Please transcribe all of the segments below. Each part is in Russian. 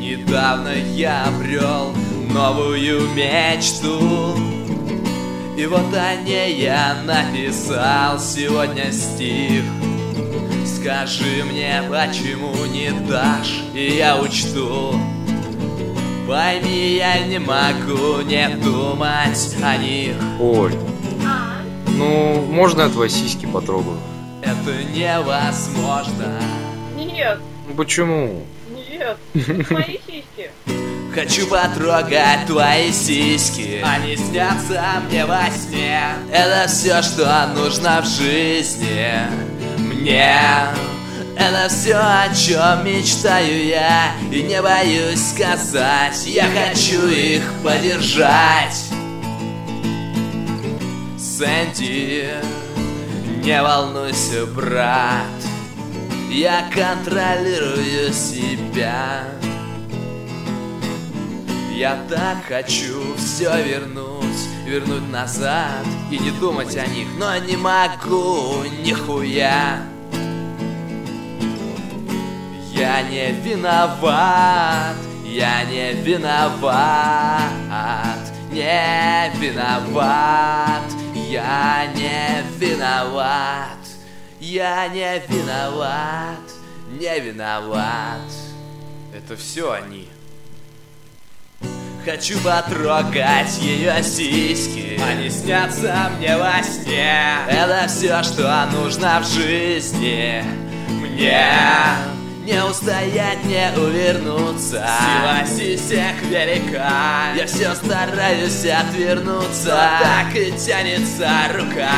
Недавно я обрел новую мечту, и вот о ней я написал сегодня стих. Скажи мне, почему не дашь, и я учту. Пойми, я не могу не думать о них. Оль, ну, можно я твои сиськи потрогаю? Это невозможно. Нет, Ну почему? нет, мои сиськи. Хочу потрогать твои сиськи, они снятся мне во сне. Это все, что нужно в жизни мне. Это все, о чем мечтаю я, и не боюсь сказать. Я хочу их подержать. Сэнди, не волнуйся, брат, я контролирую себя. Я так хочу все вернуть назад и не думать о них, но не могу нихуя. Я не виноват, я не виноват, не виноват, я не виноват, я не виноват, не виноват. Это все они. Хочу потрогать ее сиськи, они снятся мне во сне. Это все, что нужно в жизни мне. Не устоять, не увернуться, сила сисек велика. Я все стараюсь отвернуться, но так и тянется рука.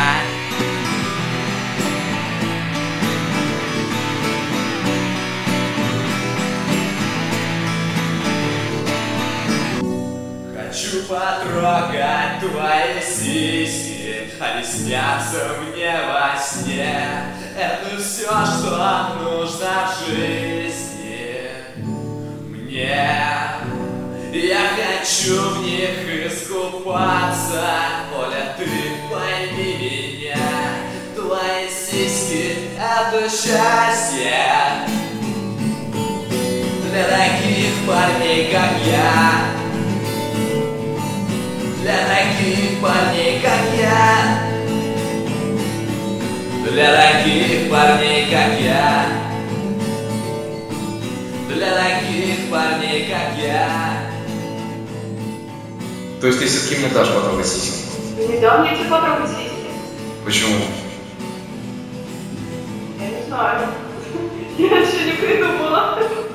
Хочу потрогать твои сиськи, они снятся мне во сне. Это все, что нужно в жизни мне. Я хочу в них искупаться. Оля, ты пойми меня. Твои сиськи — это счастье для таких парней, как я. Для таких парней, как я. Для таких парней, как я. Для таких парней, как я. То есть ты все-таки мне дашь потрогать сиськи? Не дам мне тебе потрогать сиськи. Почему? Я не знаю. Я еще не придумала.